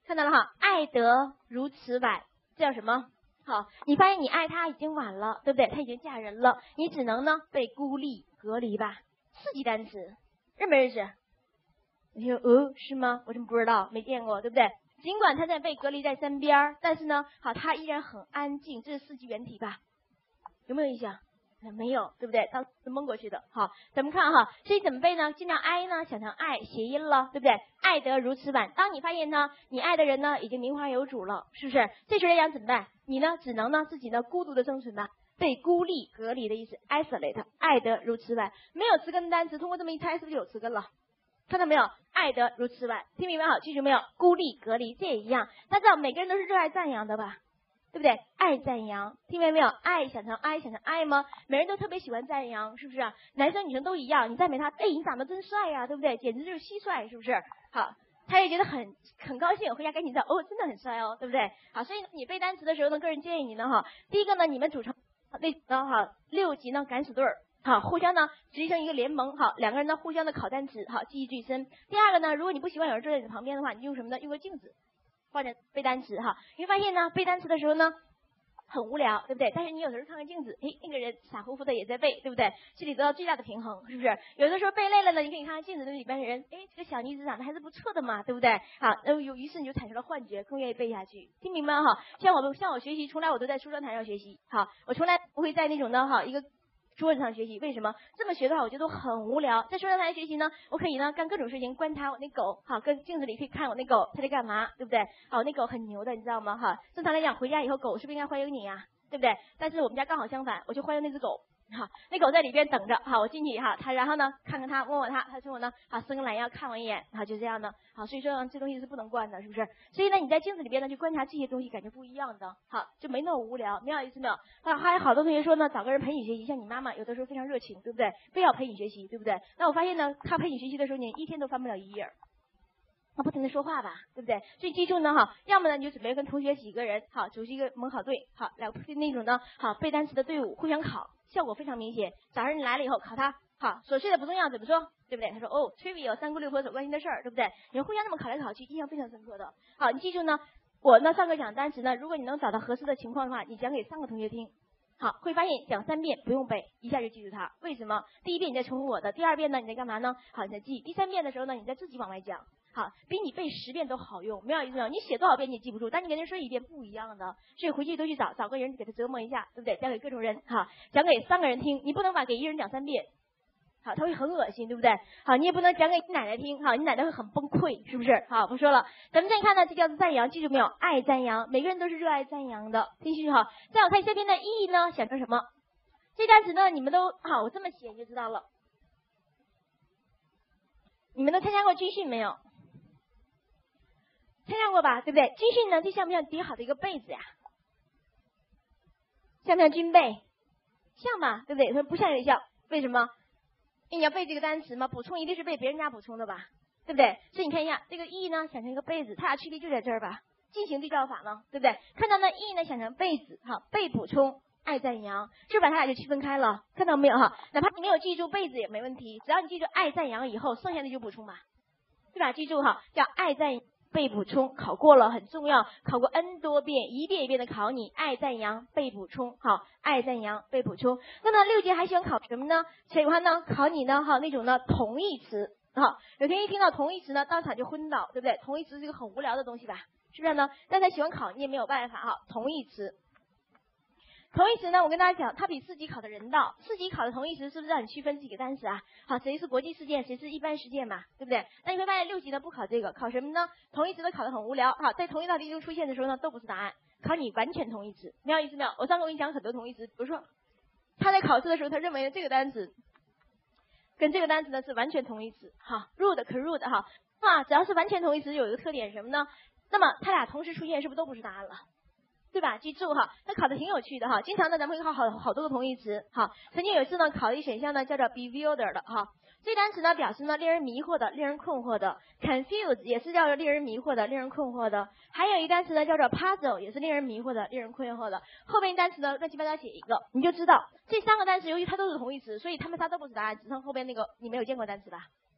看到了哈，爱得如此晚，这叫什么？好，你发现你爱他已经晚了，对不对？他已经嫁人了，你只能呢被孤立隔离吧。四级单词，认没认识？你说呃是吗？我怎么不知道？没见过，对不对？尽管他在被隔离在山边，但是呢，好，他依然很安静。这是四级原体吧？有没有印象？没有，对不对？当时蒙过去的。好，咱们看哈，所以怎么背呢？尽量哀呢，想成爱，谐音了，对不对？爱得如此晚，当你发现呢，你爱的人呢已经名花有主了，是不是？这时候来讲怎么办？你呢，只能呢自己呢孤独的生存吧，被孤立、隔离的意思 ，isolate， 爱得如此晚，没有词根的单词，通过这么一猜，是不是有词根了？看到没有？爱得如此晚，听明白好？记住没有？孤立、隔离，这也一样。大家知道每个人都是热爱赞扬的吧？对不对？爱赞扬，听明白没有？爱想成爱，想成爱吗？每人都特别喜欢赞扬，是不是？男生女生都一样，你赞美他，哎，你长得真帅呀、啊，对不对？简直就是蟋蟀，是不是？好，他也觉得很很高兴，回家赶紧知道，哦，真的很帅哦，对不对？好，所以呢，你背单词的时候呢，个人建议你呢，哈，第一个呢，你们组成类呢，哈，六级呢敢死队儿。好，互相呢结成一个联盟，好，两个人呢互相的考单词，好，记忆最深。第二个呢，如果你不喜欢有人坐在你旁边的话，你用什么呢？用个镜子，或者背单词哈。你会发现呢，背单词的时候呢，很无聊，对不对？但是你有时候看看镜子，诶，那个人傻乎乎的也在背，对不对？心里得到最大的平衡，是不是？有的时候背累了呢，你可以看看镜子里边的人，诶，这个小女子长得还是不错的嘛，对不对？好，然后有于是你就产生了幻觉，更愿意背下去，听明白哈？像我们像我学习，从来我都在书桌台上学习，好，我从来不会在那种呢，哈，一个桌子上学习，为什么这么学的话，我觉得很无聊。在桌上台学习呢，我可以呢干各种事情，观察我那狗，好，跟镜子里可以看我那狗它在干嘛，对不对？好，那狗很牛的，你知道吗？哈，正常来讲，回家以后狗是不是应该欢迎你呀、啊？对不对？但是我们家刚好相反，我就欢迎那只狗。好，那狗在里边等着，好，我进去哈，它然后呢，看看它，摸摸它，它冲我呢，好，伸个懒腰看我一眼，好，就这样的，好，所以说这东西是不能惯的，是不是？所以呢，你在镜子里边呢，去观察这些东西，感觉不一样的，好，就没那么无聊，明白意思没有？啊，还有好多同学说呢，找个人陪你学习，像你妈妈有的时候非常热情，对不对？非要陪你学习，对不对？那我发现呢，她陪你学习的时候，你一天都翻不了一页。他不停的说话吧，对不对？所以记住呢，哈，要么呢你就准备跟同学几个人，好，组织一个模考队，好，来那种呢，好背单词的队伍，互相考，效果非常明显。早上你来了以后考他，好，琐碎的不重要，怎么说？对不对？他说哦 ，trivial 三姑六婆所关心的事儿，对不对？你们互相这么考来考去，印象非常深刻的。好，你记住呢，我呢上课讲单词呢，如果你能找到合适的情况的话，你讲给三个同学听。好，会发现讲三遍不用背，一下就记住它。为什么？第一遍你在重复我的，第二遍呢你在干嘛呢？好，你在记。第三遍的时候呢，你在自己往外讲。好，比你背十遍都好用，没有意思没有？你写多少遍你也记不住，但你跟人说一遍不一样的，所以回去都去找找个人给他折磨一下，对不对？讲给各种人，哈，讲给三个人听，你不能把给一人讲三遍，好，他会很恶心，对不对？好，你也不能讲给你奶奶听，好，你奶奶会很崩溃，是不是？好，不说了，咱们再看呢，这叫做赞扬，记住没有？爱赞扬，每个人都是热爱赞扬的，继续哈。再我看下边的意义呢，想成什么？这单词呢，你们都好，我这么写你就知道了。你们都参加过军训没有？参加过吧，对不对？军训呢，这像不像叠好的一个被子呀？像不像军被？像吧，对不对？说不像也像，为什么？因为你要背这个单词嘛，补充一定是被别人家补充的吧，对不对？所以你看一下这个 e 呢，想成一个被子，它俩区别就在这儿吧？进行对照法呢，对不对？看到那 e 呢，想成被子，哈，被补充。爱赞扬，是不是把它俩就区分开了？看到没有哈？哪怕你没有记住被子也没问题，只要你记住爱赞扬以后，剩下的就补充吧，对吧？记住哈，叫爱赞被补充，考过了很重要，考过 n 多遍，一遍一遍的考你，爱赞扬被补充，好，爱赞扬被补充。那么六节还喜欢考什么呢？喜欢呢考你呢哈那种呢同义词，好，有同学一听到同义词呢，当场就昏倒，对不对？同义词是一个很无聊的东西吧，是不是呢？但他喜欢考，你也没有办法哈，同义词。同义词呢，我跟大家讲，它比四级考的人道。四级考的同义词是不是让你区分几个单词啊？好，谁是国际事件，谁是一般事件嘛，对不对？那你会发现六级呢不考这个，考什么呢？同义词都考得很无聊。好，在同一道题中出现的时候呢，都不是答案，考你完全同义词，明白意思没有？我上次我跟你讲很多同义词，比如说他在考试的时候，他认为这个单词跟这个单词呢是完全同义词，哈 ，rude 可 rude 哈，啊，只要是完全同义词有一个特点什么呢？那么它俩同时出现，是不是都不是答案了？对吧？记住哈，它考的挺有趣的哈。经常呢，咱们会考好好多个同义词哈。曾经有一次呢，考的选项呢叫做 bewildered 的哈。这单词呢表示呢令人迷惑的、令人困惑的 ，confused 也是叫做令人迷惑的、令人困惑的。还有一单词呢叫做 puzzle， 也是令人迷惑的、令人困惑的。后边单词呢乱七八糟写一个，你就知道这三个单词由于它都是同义词，所以它们仨都不是答案，只剩后边那个你没有见过单词吧？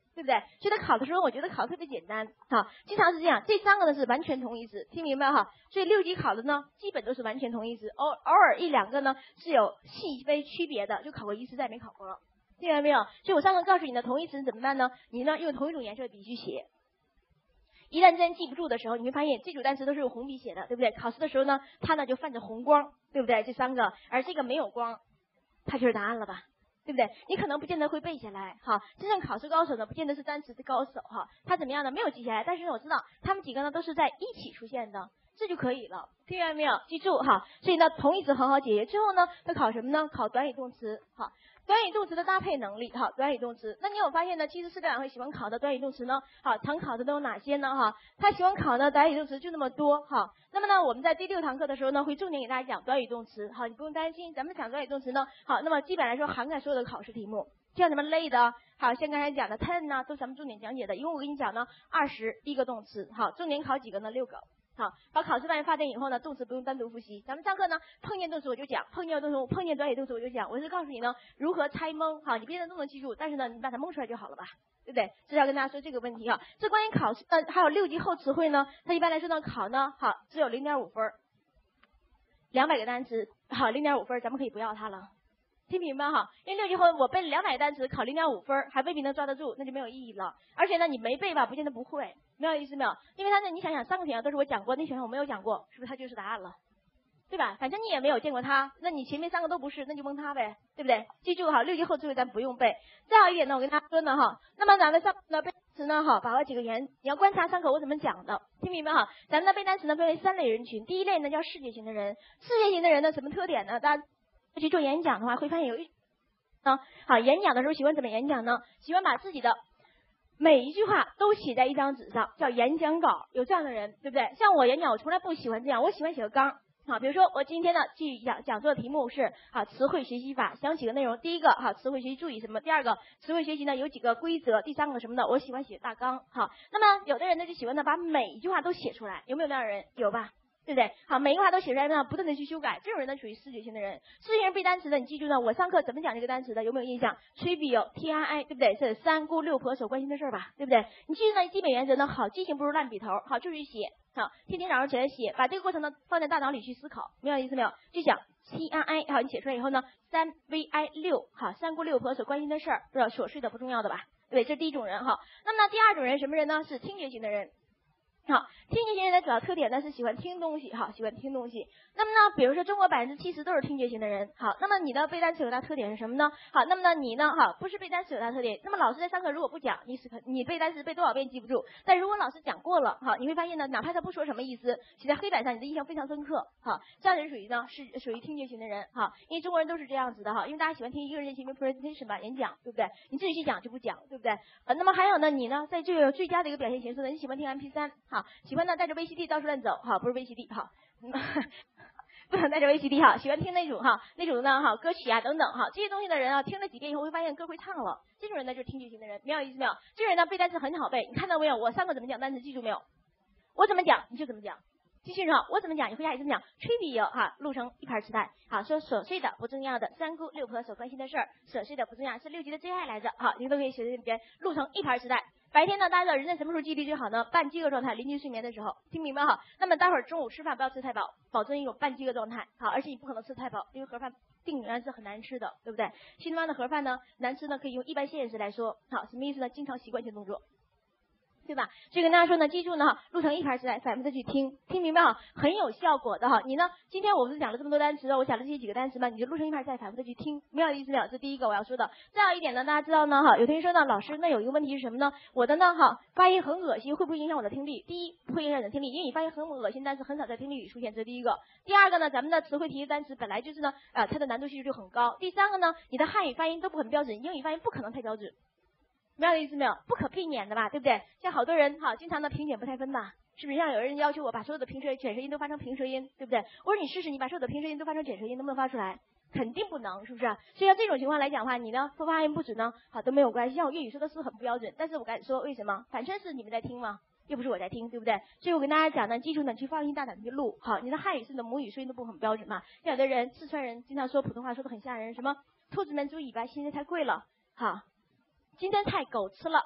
对不对？所以他考的时候，我觉得考特别简单，好，经常是这样。这三个呢是完全同义词，听明白哈？所以六级考的呢，基本都是完全同义词，偶偶尔一两个呢是有细微区别的，就考过一次，再没考过了，听明白没有？所以我上课告诉你的同义词怎么办呢？你呢用同一种颜色的笔去写。一旦真记不住的时候，你会发现这组单词都是用红笔写的，对不对？考试的时候呢，它呢就泛着红光，对不对？这三个，而这个没有光，它就是答案了吧？对不对？你可能不见得会背下来，哈，真正考试高手呢，不见得是单词的高手，哈，他怎么样呢？没有记下来，但是呢，我知道他们几个呢都是在一起出现的，这就可以了，听明白没有？记住哈，所以呢，同义词很好解决。之后呢，他考什么呢？考短语动词，哈，短语动词的搭配能力，哈，短语动词。那你有发现呢？其实市改委会喜欢考的短语动词呢，好，常考的都有哪些呢？哈，他喜欢考的短语动词就那么多，哈。那么呢，我们在第六堂课的时候呢，会重点给大家讲短语动词，好，你不用担心，咱们讲短语动词呢，好，那么基本来说涵盖所有的考试题目，像什么类的，好，像刚才讲的 ten 呢，都是咱们重点讲解的。一共我跟你讲呢，二十一个动词，好，重点考几个呢？六个。好，把考试范围发电以后呢，动词不用单独复习。咱们上课呢，碰见动词我就讲，碰见动词，碰见短语动词我就讲。我是告诉你呢，如何拆蒙，好，你别人都能记住，但是呢，你把它蒙出来就好了吧，对不对？这是要跟大家说这个问题啊。这关于考试，呃，还有六级后词汇呢，它一般来说呢，考呢，好，只有零点五分，两百个单词，好，零点五分，咱们可以不要它了。听明白哈？因为六级后我背了两百个单词，考零点五分，还未必能抓得住，那就没有意义了。而且呢，你没背吧，不见得不会，没有意思没有？因为他呢，你想想，三个题啊都是我讲过，那想想我没有讲过，是不是它就是答案了？对吧？反正你也没有见过它，那你前面三个都不是，那就蒙它呗，对不对？记住哈，六级后词汇咱不用背。再有一点呢，我跟大家说呢哈，那么咱们上呢背单词呢哈，把握几个原，你要观察上课我怎么讲的，听明白哈？咱们的背单词呢分为三类人群，第一类呢叫视觉型的人，视觉型的人呢什么特点呢？大家去做演讲的话，会发现有一呢，好，演讲的时候喜欢怎么演讲呢？喜欢把自己的每一句话都写在一张纸上，叫演讲稿。有这样的人，对不对？像我演讲，我从来不喜欢这样，我喜欢写个纲。好，比如说我今天呢，去讲讲座的题目是好词汇学习法，讲几个内容。第一个好，词汇学习注意什么？第二个，词汇学习呢有几个规则？第三个什么的？我喜欢写大纲。好，那么有的人呢就喜欢呢把每一句话都写出来，有没有那样的人？有吧？对不对？好，每一句话都写出来呢，不断的去修改，这种人呢属于视觉型的人。视觉型背单词的，你记住呢，我上课怎么讲这个单词的，有没有印象 ？trivial T R I 对不对？是三姑六婆所关心的事儿吧，对不对？你记住呢，基本原则呢，好记性不如烂笔头，好就是写，好天天早上起来写，把这个过程呢放在大脑里去思考，明白意思没有？就想 T R I 好，你写出来以后呢，三 V I 六好，三姑六婆所关心的事儿，是吧？琐碎的不重要的吧？对，这是第一种人哈。那么呢，第二种人什么人呢？是听觉型的人。好，听觉型人的主要特点呢是喜欢听东西，好，喜欢听东西。那么呢，比如说中国百分之七十都是听觉型的人，好，那么你的背单词有大特点是什么呢？好，那么呢你呢，好，不是背单词有大特点，那么老师在上课如果不讲，你是你背单词背多少遍记不住，但如果老师讲过了，好，你会发现呢，哪怕他不说什么意思，写在黑板上，你的印象非常深刻，好，这样人属于呢是属于听觉型的人，好，因为中国人都是这样子的哈，因为大家喜欢听一个人前面 presentation 吧，演讲，对不对？你自己去讲就不讲，对不对？呃，那么还有呢，你呢，在这个最佳的一个表现形式呢，你喜欢听 M P 三，好，喜欢呢带着 V C D 到处乱走，好，不是 V C D 哈，不能带着 V C D 哈，喜欢听那种哈那种呢哈歌曲啊等等哈，这些东西的人啊，听了几遍以后会发现歌会唱了，这种人呢就是听觉型的人，明白意思没有？这种人呢背单词很好背，你看到没有？我上课怎么讲单词，记住没有？我怎么讲你就怎么讲。继续说，我怎么讲？你回家也这么讲。trivial 哈，录成一盘磁带。好，说琐碎的、不重要的，三姑六婆所关心的事儿，琐碎的不重要，是六级的最爱来着。好，你都可以写在那边，录成一盘磁带。白天呢，大家知道人在什么时候记忆力最好呢？半饥饿状态，临近睡眠的时候，听明白哈？那么待会儿中午吃饭不要吃太饱，保证一种半饥饿状态。好，而且你不可能吃太饱，因为盒饭定然是很难吃的，对不对？新东方的盒饭呢，难吃呢可以用一般现实来说。好，什么意思呢？经常习惯性动作。对吧？所以跟大家说呢，记住呢哈，录成一盘磁带，反复的去听，听明白哈，很有效果的哈。你呢，今天我不是讲了这么多单词，我讲了这几个单词嘛，你就录成一盘磁带，反复的去听，没有意思没有？这是第一个我要说的。再有一点呢，大家知道呢哈，有同学说呢，老师那有一个问题是什么呢？我的呢哈发音很恶心，会不会影响我的听力？第一，不会影响你的听力，因为你发音很恶心，但是很少在听力里出现，这是第一个。第二个呢，咱们的词汇题单词本来就是呢，啊、呃，它的难度系数就很高。第三个呢，你的汉语发音都不很标准，英语发音不可能太标准。没有意思没有？不可避免的吧，对不对？像好多人哈，经常的平减不太分吧，是不是？像有人要求我把所有的平舌卷舌音都发成平舌音，对不对？我说你试试，你把所有的平舌音都发成卷舌音，能不能发出来？肯定不能，是不是？所以像这种情况来讲的话，你呢说发音不准呢，好都没有关系。像我粤语说的是很不标准，但是我敢说为什么？反正是你们在听嘛，又不是我在听，对不对？所以我跟大家讲呢，记住呢，去放心大胆的去录，好，你的汉语是你的母语，所以都不很标准嘛。像有的人四川人经常说普通话说的很吓人，什么兔子们注意吧，现在太贵了，好。今天太狗吃了，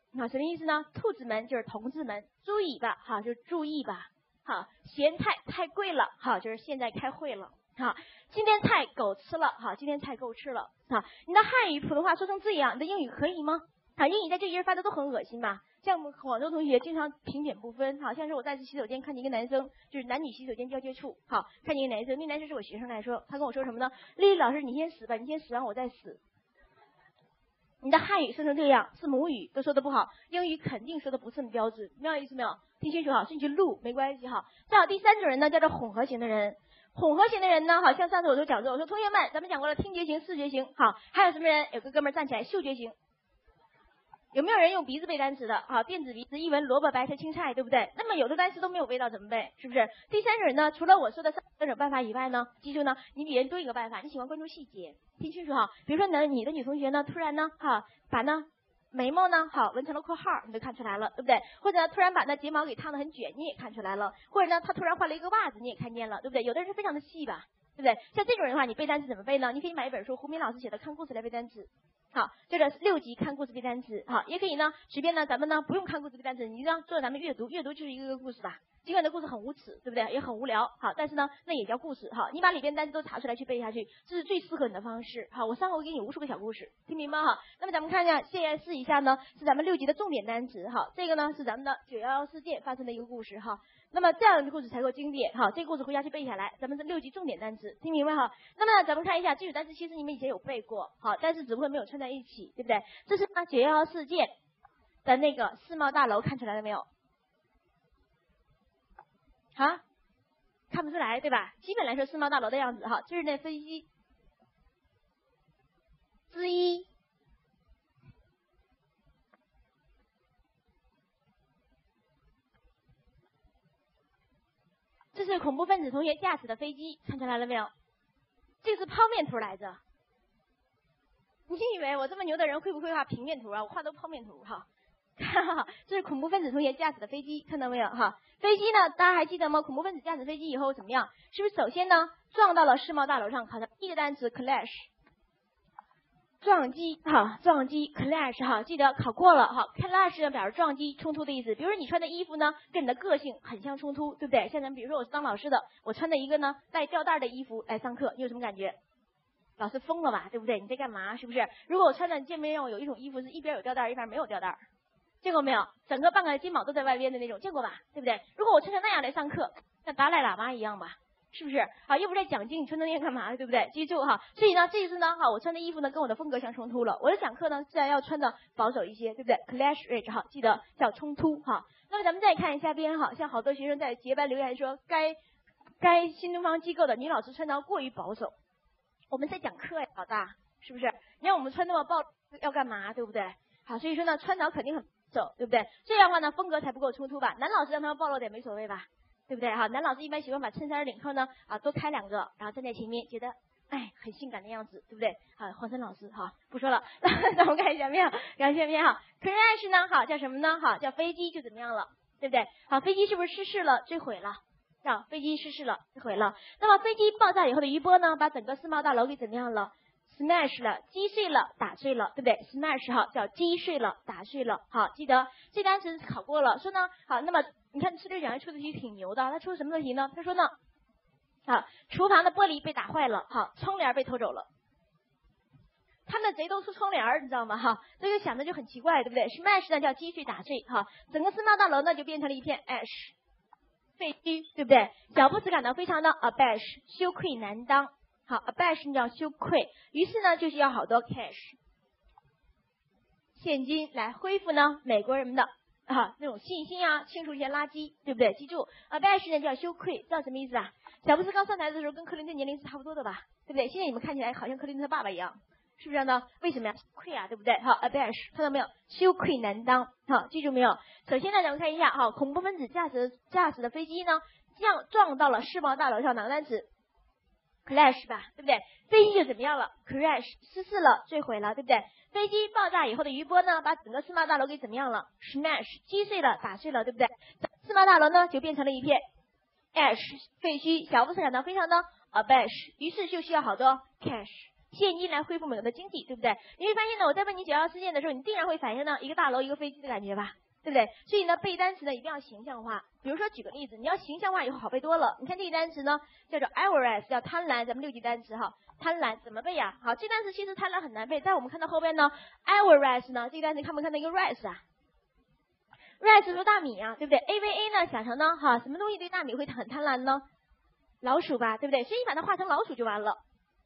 啊，什么意思呢？兔子们就是同志们，注意吧，哈，就是注意吧。好，咸菜太贵了，好，就是现在开会了。好，今天菜狗吃了，好，今天菜够吃了。好，你的汉语普通话说成这样，你的英语可以吗？好，英语在这一页发的都很恶心吧？像我们广州同学经常评点不分，好像是我在洗手间看见一个男生，就是男女洗手间交接处，好，看见一个男生，那男生是我学生来说，他跟我说什么呢？丽丽老师，你先死吧，你先死完我再死。你的汉语说成这样，是母语都说的不好，英语肯定说的不是很标准，明白意思没有？听清楚哈，顺序录没关系哈。再有第三种人呢，叫做混合型的人。混合型的人呢，好像上次我都讲过，我说同学们，咱们讲过了听觉型、视觉型，好，还有什么人？有个哥们儿站起来，嗅觉型。有没有人用鼻子背单词的？好，电子鼻子一闻萝卜白菜青菜，对不对？那么有的单词都没有味道怎么背？是不是？第三种人呢，除了我说的三种办法以外呢，记住呢，你比人多一个办法，你喜欢关注细节，听清楚哈。比如说呢，你的女同学呢，突然呢，哈，把呢眉毛呢，好纹成了括号，你就看出来了，对不对？或者呢，突然把那睫毛给烫得很卷，你也看出来了。或者呢，她突然换了一个袜子，你也看见了，对不对？有的人是非常的细吧，对不对？像这种人的话，你背单词怎么背呢？你可以买一本书，胡明老师写的《看故事来背单词》。好，这个六级看故事背单词，好，也可以呢，随便呢，咱们呢不用看故事背单词，你呢做咱们阅读，阅读就是一个个故事吧。尽管这故事很无耻，对不对？也很无聊，好，但是呢，那也叫故事，好，你把里边单词都查出来去背下去，这是最适合你的方式，好，我稍后给你无数个小故事，听明白哈？那么咱们看一下，现在试一下呢，是咱们六级的重点单词，好，这个呢是咱们的九一一事件发生的一个故事哈。那么这样的故事才够经典，好，这个故事回家去背下来，咱们是六级重点单词，听明白哈？那么咱们看一下基础单词，其实你们以前有背过，好，但是只不过没有串在一起，对不对？这是呢九一一事件的那个世贸大楼，看出来了没有？啊，看不出来对吧？基本来说世贸大楼的样子哈，就是那飞机之一。这是恐怖分子同学驾驶的飞机，看出来了没有？这是剖面图来着。你以为我这么牛的人会不会画平面图啊？我画都剖面图哈。这是恐怖分子同学驾驶的飞机，看到没有哈？飞机呢，大家还记得吗？恐怖分子驾驶飞机以后怎么样？是不是首先呢撞到了世贸大楼上？考的第一个单词 clash。撞击哈，撞击 clash 哈，记得考过了哈。clash 呢表示撞击、冲突的意思。比如说你穿的衣服呢，跟你的个性很相冲突，对不对？像咱们比如说我是当老师的，我穿的一个呢带吊带的衣服来上课，你有什么感觉？老师疯了吧，对不对？你在干嘛？是不是？如果我穿的见没有有一种衣服是一边有吊带，一边没有吊带，见过没有？整个半个肩膀都在外边的那种，见过吧？对不对？如果我穿成那样来上课，像达赖喇嘛一样吧？是不是啊？又不是在讲经，你穿那样干嘛？对不对？记住哈。所以呢，这一次呢，哈，我穿的衣服呢跟我的风格相冲突了。我的讲课呢，自然要穿的保守一些，对不对 ？Clash rage 哈，记得叫冲突哈。那么咱们再看一下边哈，像好多学生在结班留言说，该该新东方机构的女老师穿的过于保守。我们在讲课呀，老大，是不是？你让我们穿那么暴要干嘛？对不对？好，所以说呢，穿着肯定很保守，对不对？这样的话呢，风格才不够冲突吧？男老师让他们暴露点没所谓吧？对不对哈？男老师一般喜欢把衬衫领扣呢啊多开两个，然后站在前面，觉得哎很性感的样子，对不对？好，黄生老师好不说了，那我们看一下面，看一下面哈 ，crash 呢好叫什么呢？好叫飞机就怎么样了，对不对？好，飞机是不是失事了、坠毁了？啊，飞机失事了、坠毁了。那么飞机爆炸以后的余波呢，把整个世贸大楼给怎么样了？ smash 了，击碎了，打碎了，对不对 ？smash 哈叫击碎了，打碎了。好，记得这单词考过了。说呢，好，那么你看四六讲出的题挺牛的，他出什么问题呢？他说呢，啊，厨房的玻璃被打坏了，好，窗帘被偷走了。他们贼都出窗帘，你知道吗？哈，这个想的就很奇怪，对不对 ？smash 呢叫击碎、打碎，哈，整个世贸大楼呢就变成了一片 ash。废墟，对不对？小布斯感到非常的 abash， 羞愧难当。好 ，abash 叫羞愧，于是呢就需要好多 cash 现金来恢复呢美国人们的啊那种信心啊，清除一些垃圾，对不对？记住 abash 呢叫羞愧，知道什么意思啊？小布斯刚上台的时候跟克林顿年龄是差不多的吧？对不对？现在你们看起来好像克林顿他爸爸一样。是不是呢？为什么呀？愧啊，对不对？好 ，abash， 看到没有？羞愧难当。好，记住没有？首先呢，咱们看一下，好，恐怖分子驾驶驾驶的飞机呢，降撞到了世贸大楼上，哪个单词 ？clash 吧，对不对？飞机就怎么样了 ？crash， 失事了，坠毁了，对不对？飞机爆炸以后的余波呢，把整个世贸大楼给怎么样了 ？smash， 击碎了，打碎了，对不对？世贸大楼呢，就变成了一片 ash 废墟。小布斯感到非常的 abash， 于是就需要好多 cash。 现金来恢复美国的经济，对不对？你会发现呢，我在问你九幺事件的时候，你定然会反映呢一个大楼一个飞机的感觉吧，对不对？所以呢，背单词呢一定要形象化。比如说举个例子，你要形象化以后好背多了。你看这个单词呢叫做 avarice， 叫贪婪，咱们六级单词哈，贪婪怎么背呀？好，这单词其实贪婪很难背，但我们看到后边呢 avarice 呢，这个单词看没看到一个 rice 啊？rice 是大米啊，对不对 ？A V A 呢想成呢哈，什么东西对大米会很贪婪呢？老鼠吧，对不对？所以你把它画成老鼠就完了。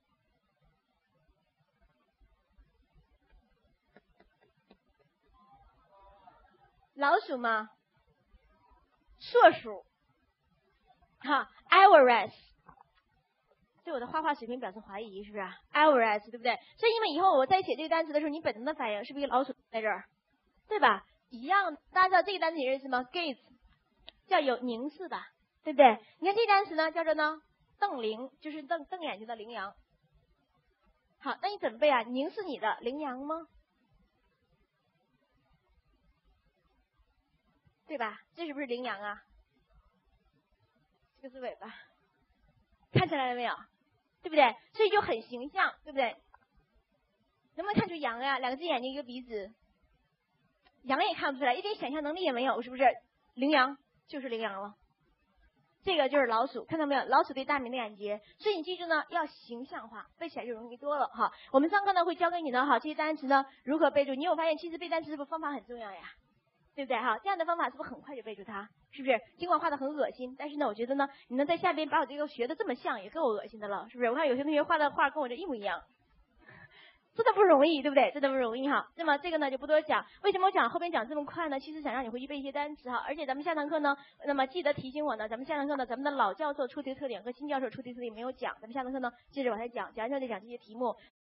老鼠吗？硕鼠。哈 ，avarice。对我的画画水平表示怀疑，是不是 ？avarice 对不对？所以因为以后我在写这个单词的时候，你本能的反应是不是一个老鼠在这儿，对吧？一样，大家知道这个单词你认识吗 ？gaze 叫有凝视吧，对不对？你看这个单词呢，叫做呢瞪羚，就是瞪瞪眼睛的羚羊。好，那你怎么背啊？凝视你的羚羊吗？对吧？这是不是羚羊啊？这个是尾巴，看出来了没有？对不对？所以就很形象，对不对？能不能看出羊呀？两个只眼睛，一个鼻子。羊也看不出来，一点想象能力也没有，是不是？羚羊就是羚羊了，这个就是老鼠，看到没有？老鼠对大米的感觉，所以你记住呢，要形象化，背起来就容易多了哈。我们上课呢会教给你呢哈，这些单词呢如何背住。你有发现，其实背单词是不是方法很重要呀？对不对哈？这样的方法是不是很快就背住它？是不是？尽管画的很恶心，但是呢，我觉得呢，你能在下边把我这个学的这么像，也够恶心的了，是不是？我看有些同学画的画跟我这一模一样。真的不容易，对不对？真的不容易哈。那么这个呢就不多讲。为什么我讲后边讲这么快呢？其实想让你回去背一些单词哈。而且咱们下堂课呢，那么记得提醒我呢，咱们下堂课呢，咱们的老教授出题特点和新教授出题特点没有讲，咱们下堂课呢接着往下讲，讲完之后再讲这些题目。